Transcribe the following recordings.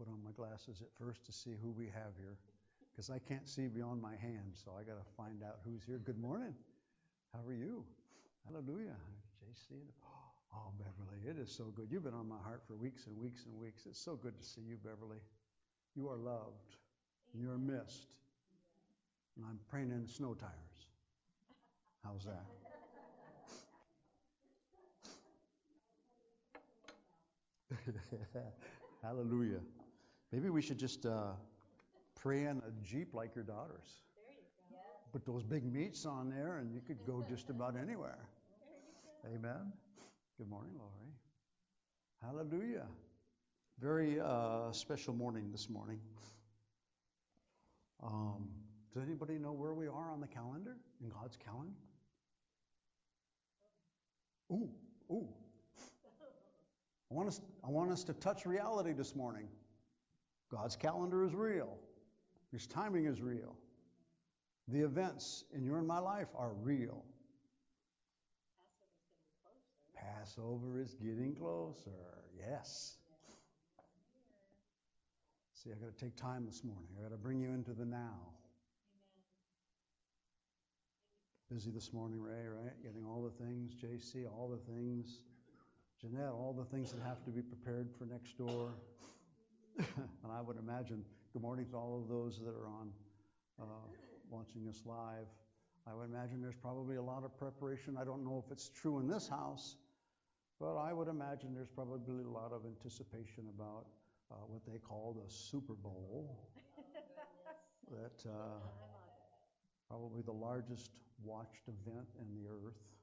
put on my glasses at first to see who we have here, because I can't see beyond my hand, so I got to find out who's here. Good morning. How are you? Hallelujah. JC. Oh, Beverly, it is so good. You've been on my heart for weeks and weeks and weeks. It's so good to see you, Beverly. You are loved. You're missed. And I'm praying in snow tires. How's that? Hallelujah. Maybe we should just pray in a Jeep like your daughter's. There you go. Put those big meats on there and you could go just about anywhere. Amen. Good morning, Laurie. Hallelujah. Very special morning this morning. Does anybody know where we are on the calendar, in God's calendar? Ooh. I want us to touch reality this morning. God's calendar is real. His timing is real. The events in your and my life are real. Passover is getting closer. Yes. See, I got to take time this morning. I got to bring you into the now. Busy this morning, Ray, right? Getting all the things, JC, all the things. Jeanette, all the things that have to be prepared for next door. And I would imagine, good morning to all of those that are on watching us live. I would imagine there's probably a lot of preparation. I don't know if it's true in this house, but I would imagine there's probably a lot of anticipation about what they call the Super Bowl. That probably the largest watched event in the earth.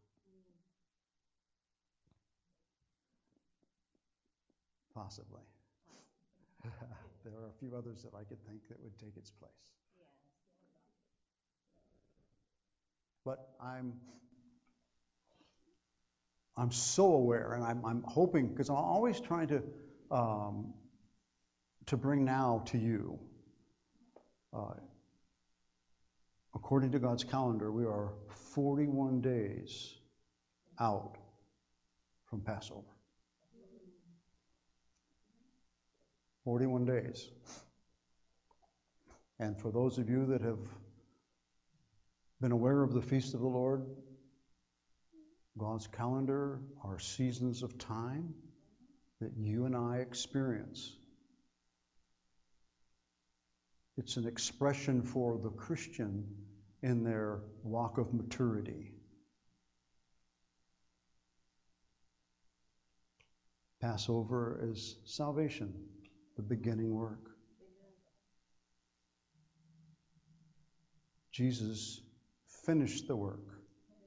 Possibly. There are a few others that I could think that would take its place. But I'm so aware, and I'm hoping, because I'm always trying to bring now to you. According to God's calendar, we are 41 days out from Passover. 41 days. And for those of you that have been aware of the feast of the Lord, God's calendar are seasons of time that you and I experience. It's an expression for the Christian in their walk of maturity. Passover is salvation, the beginning work. Jesus finished the work.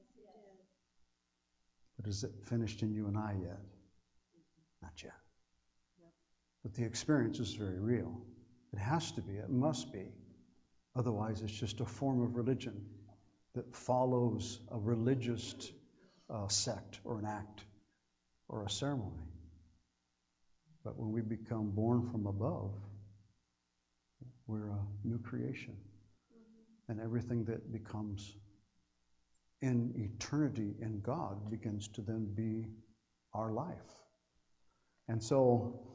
But is it finished in you and I yet? Not yet. But the experience is very real. It has to be. It must be. Otherwise, it's just a form of religion that follows a religious sect or an act or a ceremony. But when we become born from above, we're a new creation. And everything that becomes in eternity in God begins to then be our life. And so,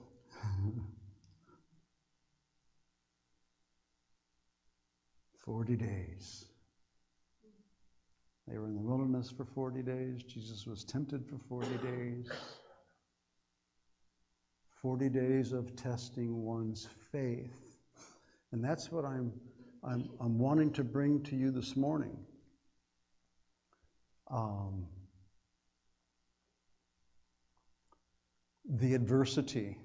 40 days. They were in the wilderness for 40 days. Jesus was tempted for 40 days. 40 days of testing one's faith. And that's what I'm wanting to bring to you this morning. The adversity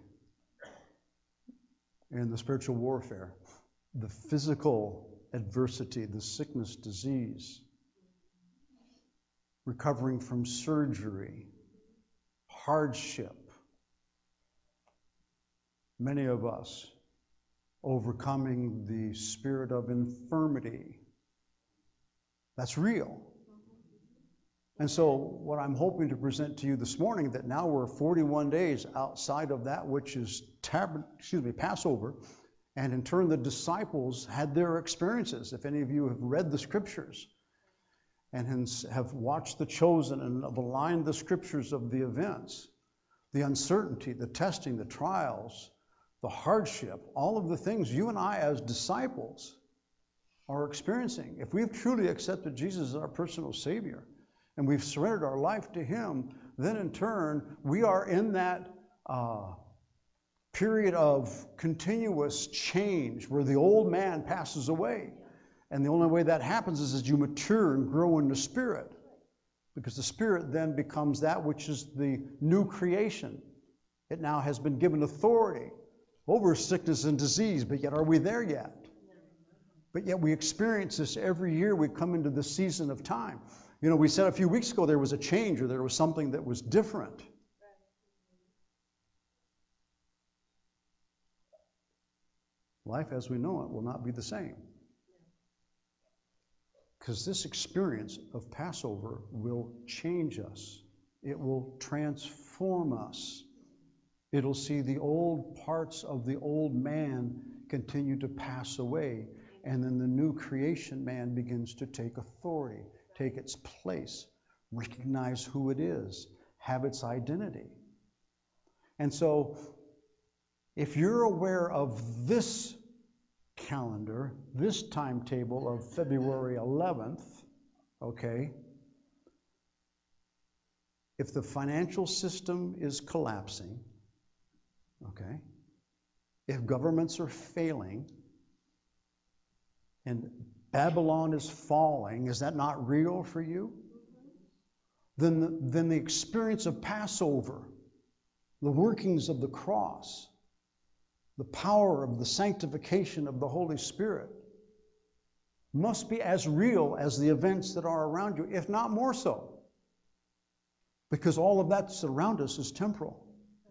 in the spiritual warfare, the physical adversity, the sickness, disease, recovering from surgery, hardship. Many of us overcoming the spirit of infirmity. That's real. And so what I'm hoping to present to you this morning, that now we're 41 days outside of that which is Passover, and in turn the disciples had their experiences. If any of you have read the scriptures and have watched The Chosen and have aligned the scriptures of the events, the uncertainty, the testing, the trials, the hardship, all of the things you and I as disciples are experiencing. If we've truly accepted Jesus as our personal Savior and we've surrendered our life to Him, then in turn we are in that period of continuous change where the old man passes away. And the only way that happens is as you mature and grow in the Spirit. Because the Spirit then becomes that which is the new creation. It now has been given authority over sickness and disease, but yet are we there yet? But yet we experience this every year we come into the season of time. You know, we said a few weeks ago there was a change or there was something that was different. Life as we know it will not be the same. Because this experience of Passover will change us. It will transform us. It'll see the old parts of the old man continue to pass away. And then the new creation man begins to take authority, take its place, recognize who it is, have its identity. And so, if you're aware of this calendar, this timetable of February 11th, okay, if the financial system is collapsing, okay, if governments are failing, and Babylon is falling, is that not real for you? Then the experience of Passover, the workings of the cross, the power of the sanctification of the Holy Spirit must be as real as the events that are around you, if not more so. Because all of that's around us is temporal.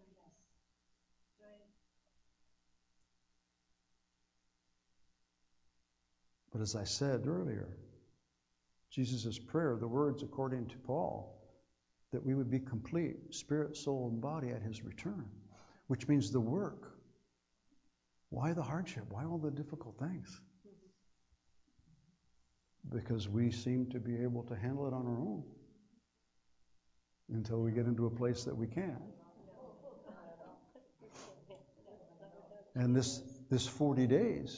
But as I said earlier, Jesus' prayer, the words according to Paul, that we would be complete, spirit, soul, and body at His return, which means the work. Why the hardship? Why all the difficult things? Because we seem to be able to handle it on our own until we get into a place that we can't. And this 40 days,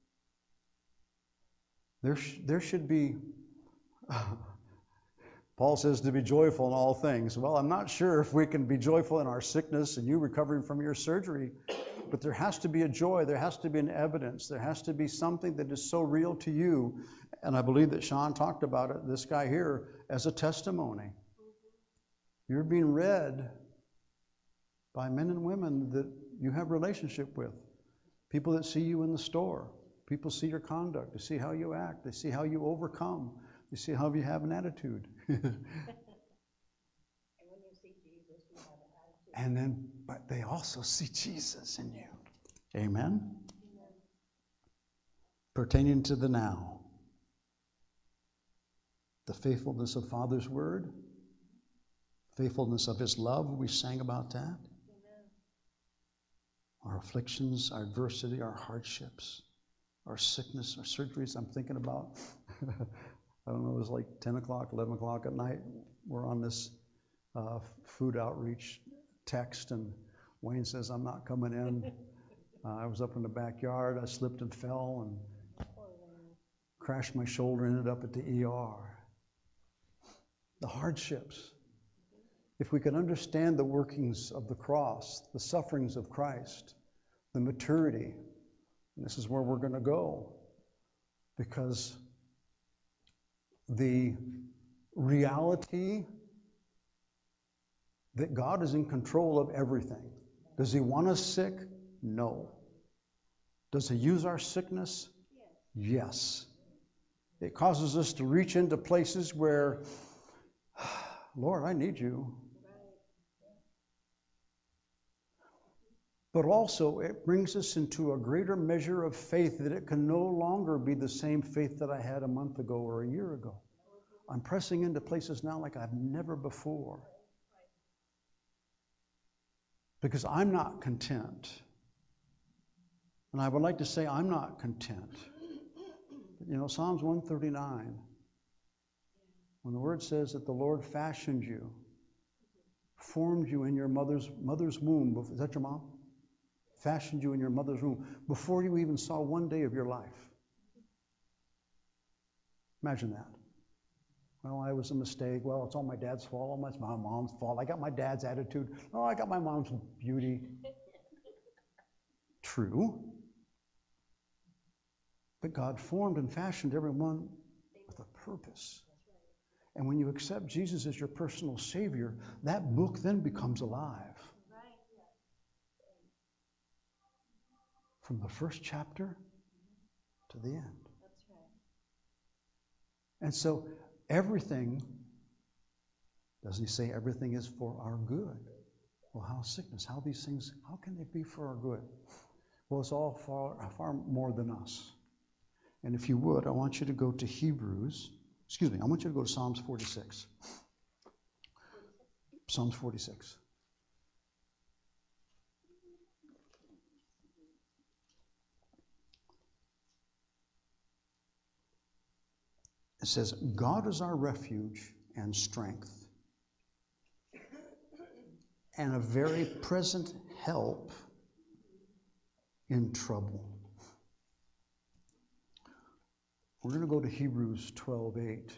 there should be, Paul says to be joyful in all things. Well, I'm not sure if we can be joyful in our sickness and you recovering from your surgery, but there has to be a joy, there has to be an evidence, there has to be something that is so real to you. And I believe that Sean talked about it, this guy here, as a testimony. You're being read by men and women that you have relationship with. People that see you in the store. People see your conduct. They see how you act. They see how you overcome. They see how you have an attitude. And when you see Jesus, you have an attitude. But they also see Jesus in you. Amen? Amen. Pertaining to the now. The faithfulness of Father's word. Faithfulness of His love. We sang about that. Amen. Our afflictions, our adversity, our hardships, our sickness, our surgeries. I'm thinking about, I don't know, it was like 10 o'clock, 11 o'clock at night. We're on this food outreach text, and Wayne says, I'm not coming in. I was up in the backyard. I slipped and fell and crashed my shoulder, ended up at the ER. The hardships. If we can understand the workings of the cross, the sufferings of Christ, the maturity, and this is where we're going to go, because the reality that God is in control of everything. Does He want us sick? No. Does He use our sickness? Yes. It causes us to reach into places where, Lord, I need you. But also, it brings us into a greater measure of faith that it can no longer be the same faith that I had a month ago or a year ago. I'm pressing into places now like I've never before. Because I'm not content. And I would like to say I'm not content. You know, Psalms 139, when the word says that the Lord fashioned you, formed you in your mother's womb. Is that your mom? fashioned you in your mother's womb before you even saw one day of your life. Imagine that. Well, I was a mistake. Well, it's all my dad's fault. Oh, it's my mom's fault. I got my dad's attitude. Oh, I got my mom's beauty. True. But God formed and fashioned everyone with a purpose. And when you accept Jesus as your personal Savior, that book then becomes alive. From the first chapter to the end. And so everything, doesn't he say everything is for our good? Well, how sickness, how these things, how can they be for our good? Well, it's all far more than us. And if you would, I want you to go to I want you to go to Psalms 46. Psalms 46. It says, God is our refuge and strength, and a very present help in trouble. We're going to go to Hebrews 12:8,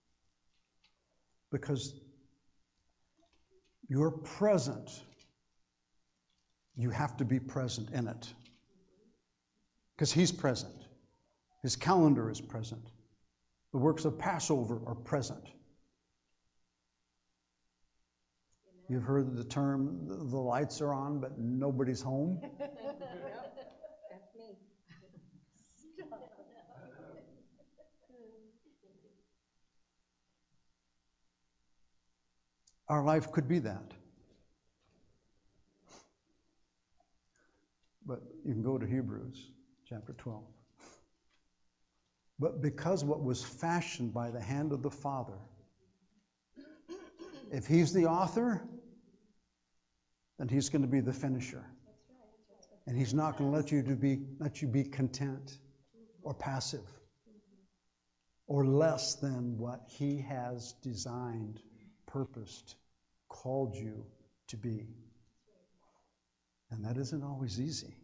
because you're present. You have to be present in it, because he's present. His calendar is present. The works of Passover are present. You've heard the term, the lights are on, but nobody's home. Yep, that's me. Our life could be that. But you can go to Hebrews chapter 12. But because what was fashioned by the hand of the Father, if he's the author, then he's going to be the finisher. And he's not going to let you be content or passive or less than what he has designed, purposed, called you to be. And that isn't always easy.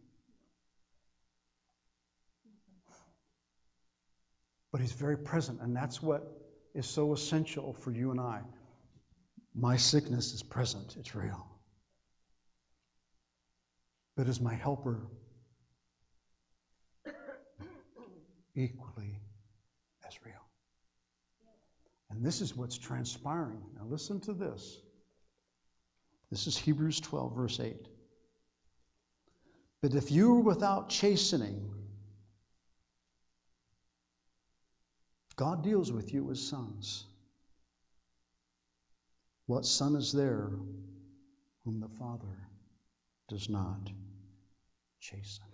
But he's very present, and that's what is so essential for you and I. My sickness is present, it's real. But is my helper equally as real? And this is what's transpiring. Now listen to this. This is Hebrews 12, verse 8. But if you were without chastening, God deals with you as sons. What son is there whom the Father does not chasten?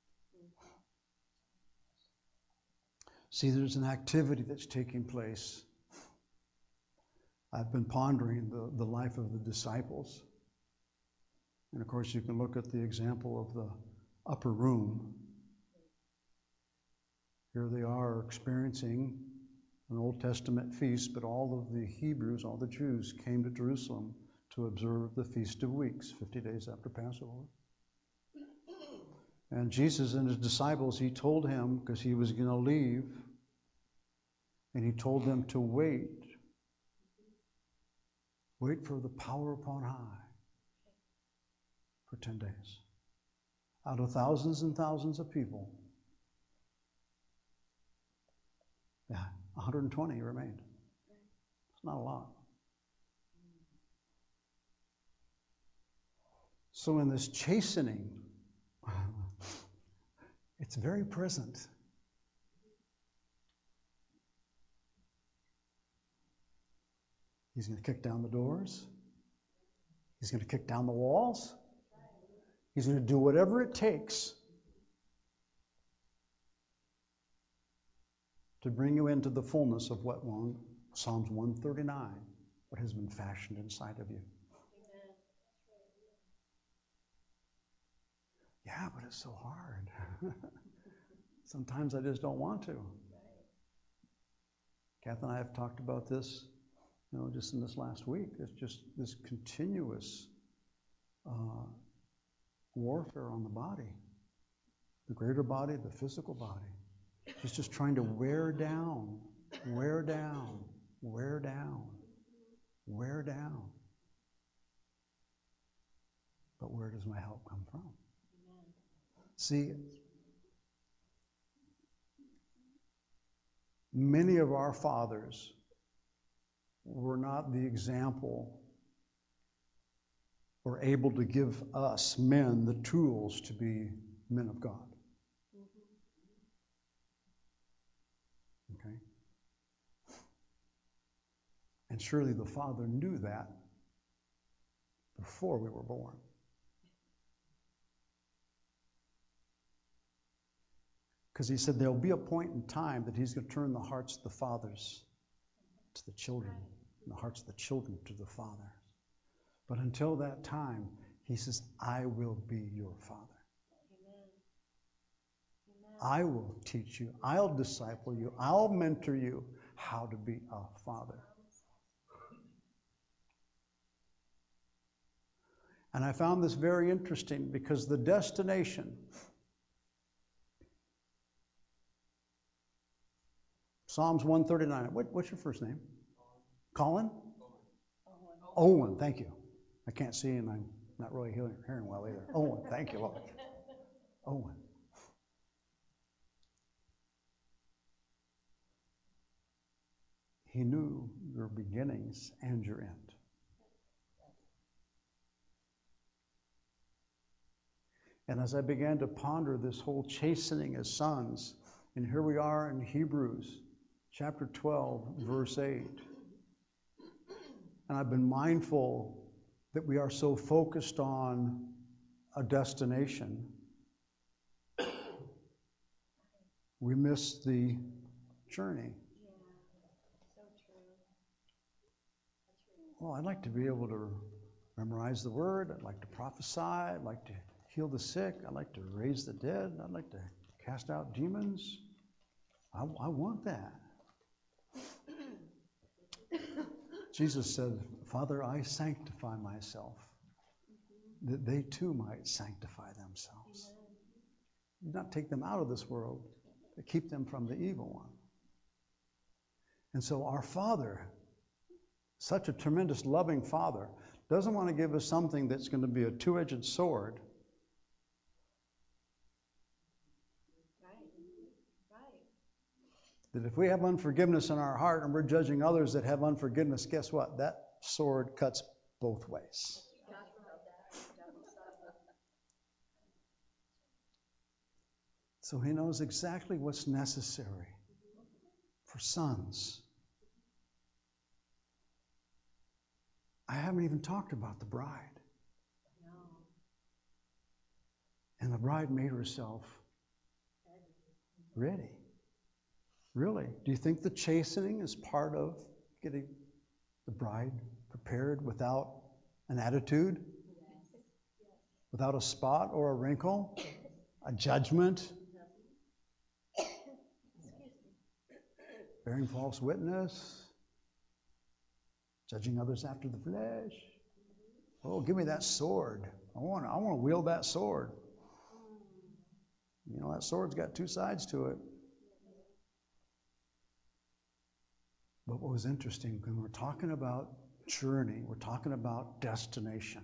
See, there's an activity that's taking place. I've been pondering the life of the disciples. And of course, you can look at the example of the upper room. Here they are experiencing an Old Testament feast, but all of the Hebrews, all the Jews, came to Jerusalem to observe the Feast of Weeks, 50 days after Passover. And Jesus and his disciples, he told him, because he was going to leave, and he told them to wait. Wait for the power upon high for 10 days. Out of thousands and thousands of people, 120 remained. It's not a lot. So in this chastening, it's very present. He's going to kick down the doors. He's going to kick down the walls. He's going to do whatever it takes to bring you into the fullness of what Psalms 139, what has been fashioned inside of you. Yeah, but it's so hard. Sometimes I just don't want to. Kath and I have talked about this, just in this last week. It's just this continuous warfare on the body, the greater body, the physical body. He's just trying to wear down, wear down, wear down, wear down. But where does my help come from? See, many of our fathers were not the example or able to give us men the tools to be men of God. Okay? And surely the Father knew that before we were born. Because he said there'll be a point in time that he's going to turn the hearts of the fathers to the children, and the hearts of the children to the Father. But until that time, he says, I will be your Father. Amen. I will teach you. I'll disciple you. I'll mentor you how to be a father. And I found this very interesting because the destination, Psalms 139. What's your first name? Colin? Owen, thank you. I can't see and I'm not really hearing well either. Owen, thank you, Lord. Owen. He knew your beginnings and your end. And as I began to ponder this whole chastening as sons, and here we are in Hebrews chapter 12, verse 8. And I've been mindful that we are so focused on a destination, we miss the journey. So true. Well, I'd like to be able to memorize the word. I'd like to prophesy. I'd like to heal the sick. I'd like to raise the dead. I'd like to cast out demons. I want that. Jesus said, Father, I sanctify myself, that they too might sanctify themselves. Do not take them out of this world, but keep them from the evil one. And so our Father, such a tremendous loving Father, doesn't want to give us something that's going to be a two-edged sword. That if we have unforgiveness in our heart and we're judging others that have unforgiveness, guess what? That sword cuts both ways. So he knows exactly what's necessary for sons. I haven't even talked about the bride. And the bride made herself ready. Really? Do you think the chastening is part of getting the bride prepared without an attitude? Without a spot or a wrinkle? A judgment? Bearing false witness? Judging others after the flesh? Oh, give me that sword. I want to wield that sword. You know, that sword's got two sides to it. But what was interesting, when we're talking about journey, we're talking about destination.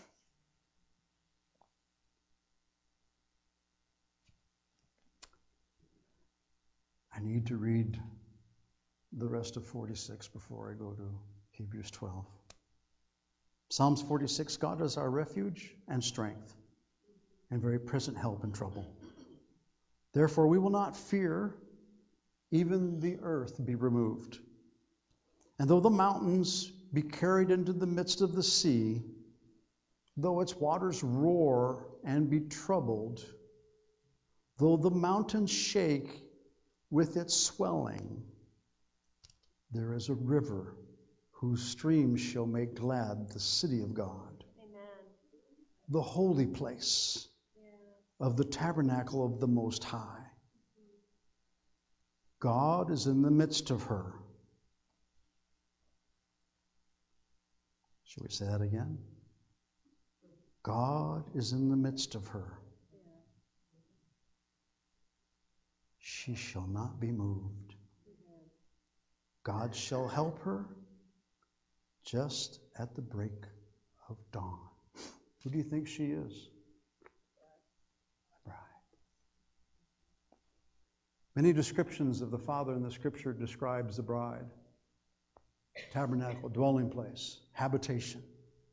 I need to read the rest of 46 before I go to Hebrews 12. Psalms 46, God is our refuge and strength and very present help in trouble. Therefore we will not fear, even the earth be removed. And though the mountains be carried into the midst of the sea, though its waters roar and be troubled, though the mountains shake with its swelling, there is a river whose streams shall make glad the city of God, Amen. The holy place of the tabernacle of the Most High. God is in the midst of her. Shall we say that again? God is in the midst of her. She shall not be moved. God shall help her just at the break of dawn. Who do you think she is? The bride. Many descriptions of the Father in the Scripture describes the bride. Tabernacle, dwelling place, habitation.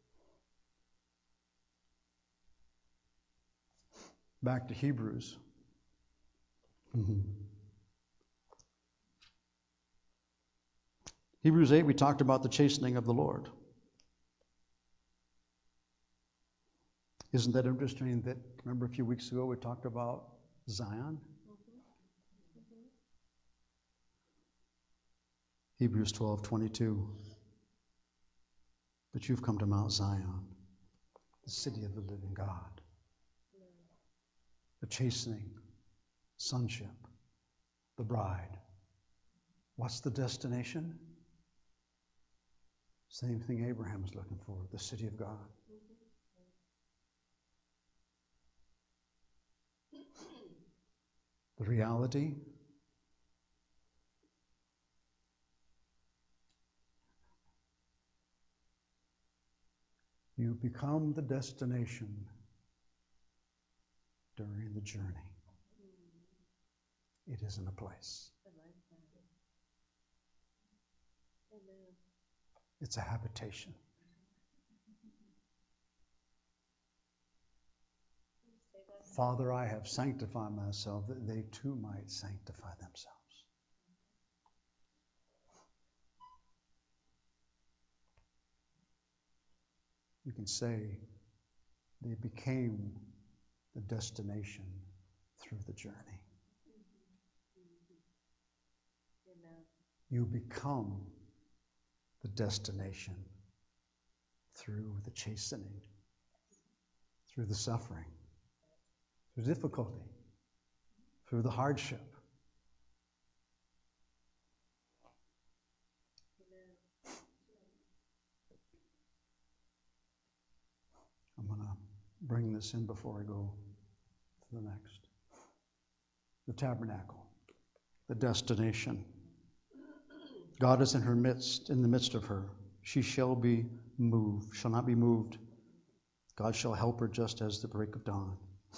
Back to Hebrews. Hebrews 8, we talked about the chastening of the Lord. Isn't that interesting that, remember a few weeks ago we talked about Zion? Hebrews 12:22. But you've come to Mount Zion, the city of the living God. The chastening, sonship, the bride. What's the destination? Same thing Abraham is looking for, the city of God. The reality, you become the destination during the journey. It isn't a place. It's a habitation. Father, I have sanctified myself that they too might sanctify themselves. You can say they became the destination through the journey. You become the destination through the chastening, through the suffering, through difficulty, through the hardship. I'm going to bring this in before I go to the next. The tabernacle, the destination. God is in her midst, in the midst of her. She shall be moved, shall not be moved. God shall help her just as the break of dawn.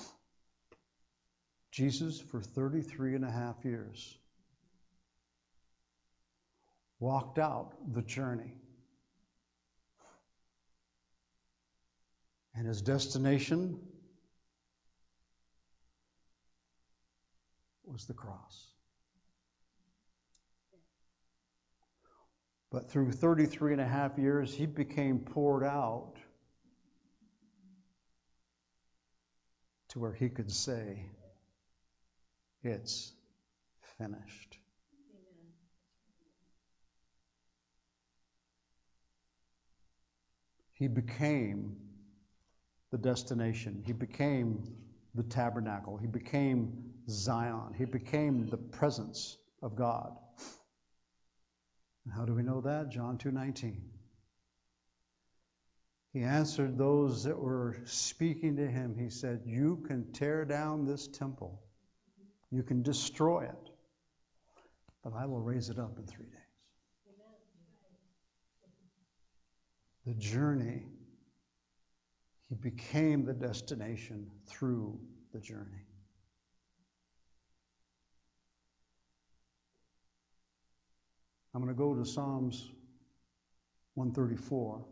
Jesus, for 33 and a half years, walked out the journey. And his destination was the cross. But through 33 and a half years, he became poured out to where he could say, it's finished. He became the destination. He became the tabernacle. He became Zion. He became the presence of God. And how do we know that? John 2:19. He answered those that were speaking to him. He said, you can tear down this temple. You can destroy it. But I will raise it up in 3 days. The journey, he became the destination through the journey. I'm going to go to Psalms 134.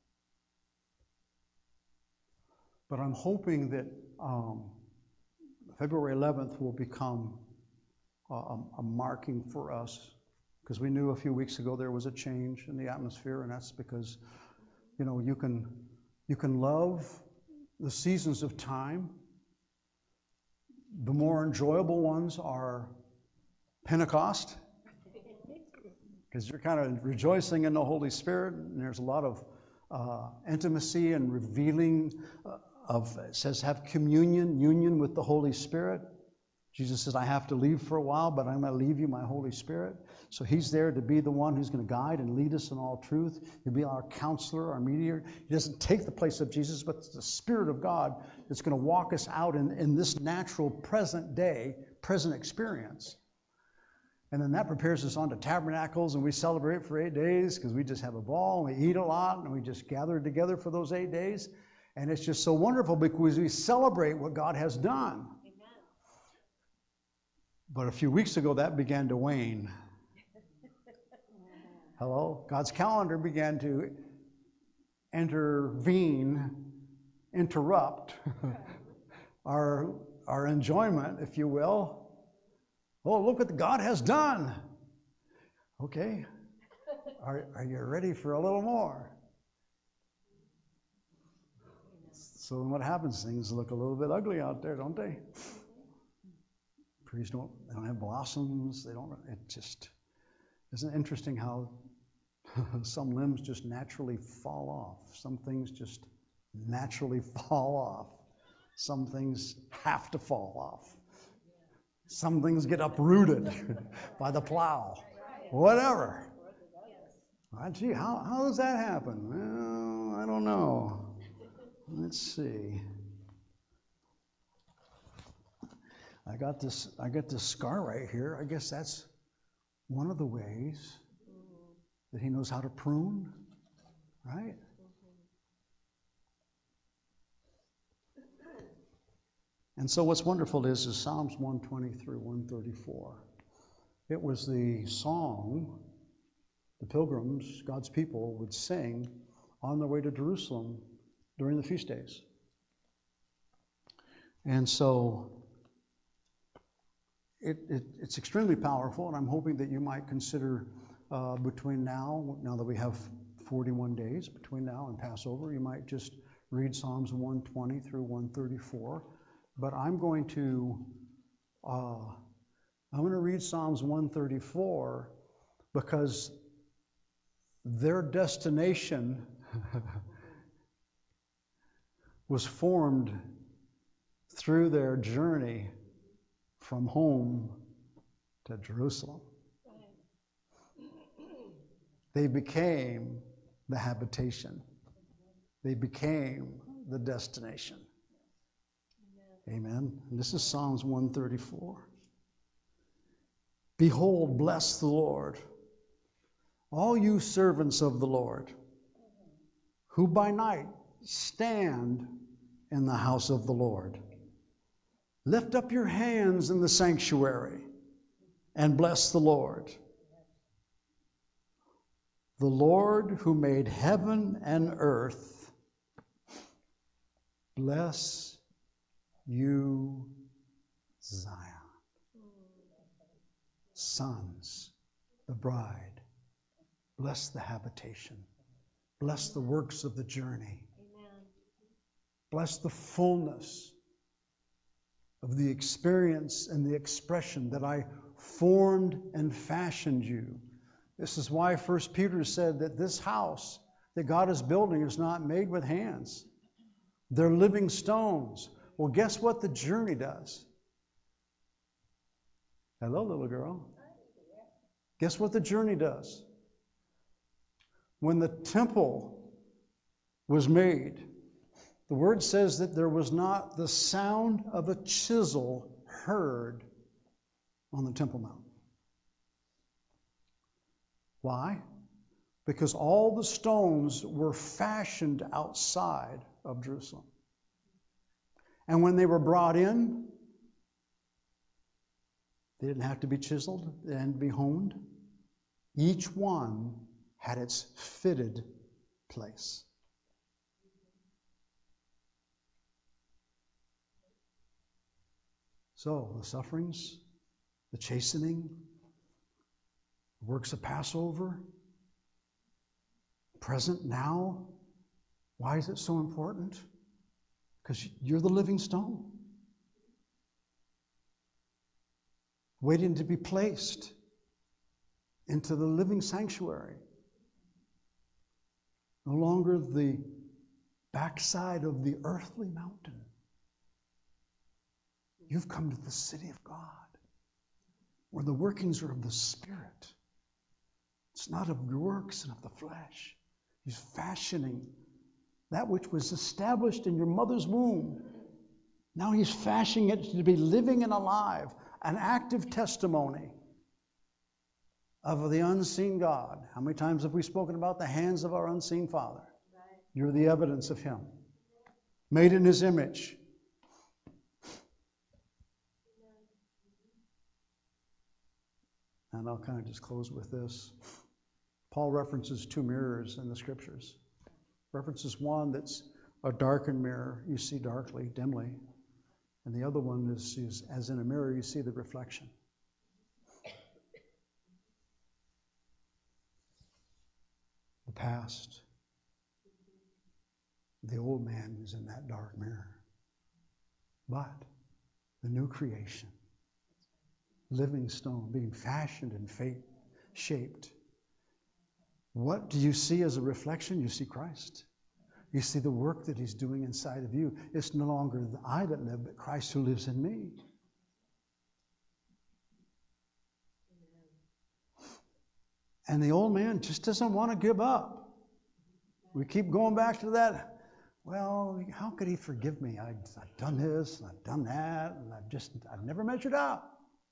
But I'm hoping that February 11th will become a marking for us, because we knew a few weeks ago there was a change in the atmosphere, and that's because, you know, you can love the seasons of time. The more enjoyable ones are Pentecost, because you're kind of rejoicing in the Holy Spirit, and there's a lot of intimacy and revealing of, it says, have communion, union with the Holy Spirit. Jesus says, I have to leave for a while, but I'm going to leave you my Holy Spirit. So he's there to be the one who's going to guide and lead us in all truth. He'll be our counselor, our mediator. He doesn't take the place of Jesus, but it's the Spirit of God that's going to walk us out in this natural present day, present experience. And then that prepares us on to tabernacles, and we celebrate for 8 days because we just have a ball, and we eat a lot, and we just gather together for those 8 days. And it's just so wonderful because we celebrate what God has done. But a few weeks ago, that began to wane. Hello? God's calendar began to interrupt our enjoyment, if you will. Oh, look what God has done. Okay. Are you ready for a little more? So what happens? Things look a little bit ugly out there, don't they? Trees don't have blossoms. It just isn't interesting how some limbs just naturally fall off. Some things just naturally fall off. Some things have to fall off. Some things get uprooted by the plow. Whatever. Gee, how does that happen? Well, I don't know. Let's see. I got this scar right here. I guess that's one of the ways that he knows how to prune, right? And so what's wonderful is Psalms 120 through 134. It was the song the pilgrims, God's people, would sing on their way to Jerusalem during the feast days. And so it's extremely powerful, and I'm hoping that you might consider between now that we have 41 days between now and Passover, you might just read Psalms 120 through 134. But I'm going to read Psalms 134 because their destination was formed through their journey from home to Jerusalem. They became the habitation. They became the destination. Amen. And this is Psalms 134. Behold, bless the Lord, all you servants of the Lord, who by night stand in the house of the Lord. Lift up your hands in the sanctuary and bless the Lord. The Lord who made heaven and earth, bless you, Zion. Sons, the bride, bless the habitation. Bless the works of the journey. Amen. Bless the fullness of the experience and the expression that I formed and fashioned you. This is why 1 Peter said that this house that God is building is not made with hands. They're living stones. Well, guess what the journey does? Hello, little girl. Guess what the journey does? When the temple was made, the word says that there was not the sound of a chisel heard on the Temple Mount. Why? Because all the stones were fashioned outside of Jerusalem. And when they were brought in, they didn't have to be chiseled and be honed. Each one had its fitted place. So, the sufferings, the chastening, the works of Passover, present now. Why is it so important? Because you're the living stone, waiting to be placed into the living sanctuary. No longer the backside of the earthly mountain. You've come to the city of God, where the workings are of the Spirit. It's not of your works and of the flesh. He's fashioning that which was established in your mother's womb. Now he's fashioning it to be living and alive, an active testimony of the unseen God. How many times have we spoken about the hands of our unseen Father? Right. You're the evidence of him. Made in his image. And I'll kind of just close with this. Paul references 2 mirrors in the scriptures. References one that's a darkened mirror, you see darkly, dimly. And the other one is as in a mirror, you see the reflection. The past. The old man is in that dark mirror. But the new creation, living stone, being fashioned and shaped. What do you see as a reflection? You see Christ. You see the work that he's doing inside of you. It's no longer I that live, but Christ who lives in me. And the old man just doesn't want to give up. We keep going back to that. Well, how could he forgive me? I've done this, and I've done that, and I've never measured up.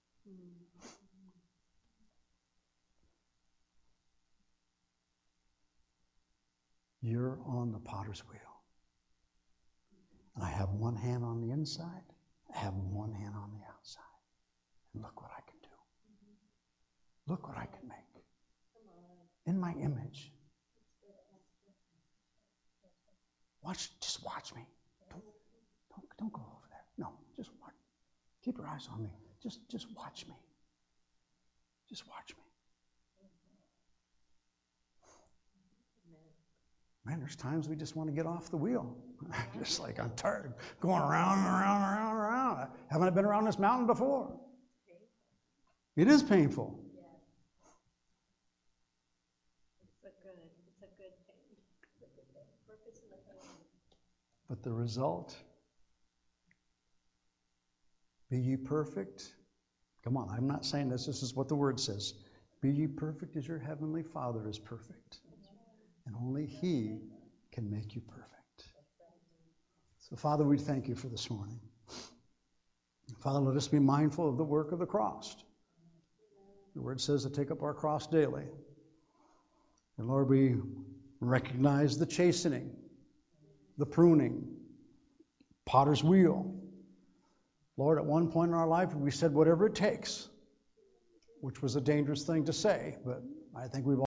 You're on the potter's wheel. And I have one hand on the inside. I have one hand on the outside. And look what I can do. Look what I can make. In my image. Just watch me. Don't go over there. No, just watch. Keep your eyes on me. Just watch me. Just watch me. Man, there's times we just want to get off the wheel. Just like I'm tired going around and around and around and around. Haven't I been around this mountain before? It is painful. Yeah. It's a good pain. It's a good pain. Purpose in the pain. But the result, be ye perfect. Come on, I'm not saying this. This is what the word says. Be ye perfect as your heavenly Father is perfect. And only he can make you perfect. So, Father, we thank you for this morning. Father, let us be mindful of the work of the cross. The word says to take up our cross daily. And Lord, we recognize the chastening, the pruning, potter's wheel. Lord, at one point in our life, we said whatever it takes, which was a dangerous thing to say, but I think we've